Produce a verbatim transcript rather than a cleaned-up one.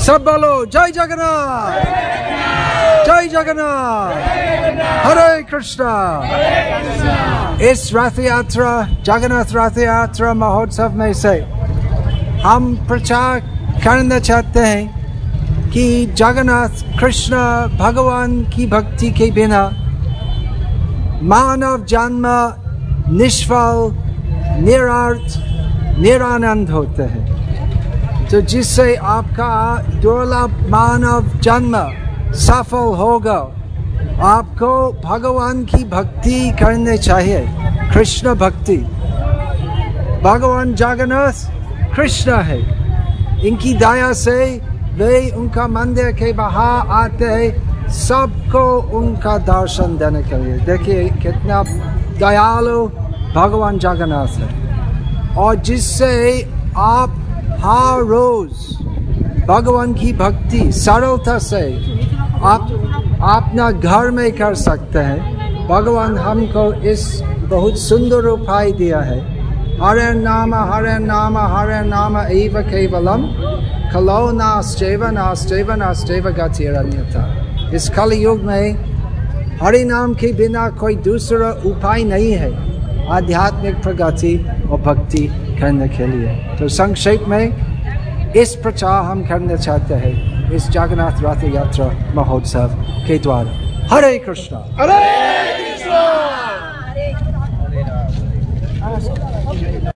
सब बोलो जय जगन्नाथ, जय जगन्नाथ, हरे कृष्णा। इस रथ यात्रा जगन्नाथ रथ यात्रा महोत्सव में से हम प्रचार करना चाहते हैं कि जगन्नाथ कृष्ण भगवान की भक्ति के बिना मानव जन्म निष्फल, निरर्थ, निरानंद होते हैं। तो जिससे आपका दुर्लभ मानव जन्म सफल होगा, आपको भगवान की भक्ति करनी चाहिए, कृष्ण भक्ति। भगवान जगन्नाथ कृष्ण है, इनकी दया से वे उनका मंदिर के बाहर आते हैं सबको उनका दर्शन देने के लिए। देखिए कितना दयालु भगवान जगन्नाथ है, और जिससे आप हर रोज भगवान की भक्ति सरलता से आप अपना घर में कर सकते हैं। भगवान हमको इस बहुत सुंदर उपाय दिया है। हरे नाम हरे नाम हरे नाम एव केवलम कलो नास्त्यैव नास्त्यैव नास्त्यैव गतिरन्यथा। इस कलयुग में हरि नाम के बिना कोई दूसरा उपाय नहीं है आध्यात्मिक प्रगति और भक्ति करने के लिए। तो संक्षेप में इस प्रचार हम करना चाहते हैं इस जगन्नाथ रथ यात्रा महोत्सव के द्वारा। हरे कृष्णा। हरे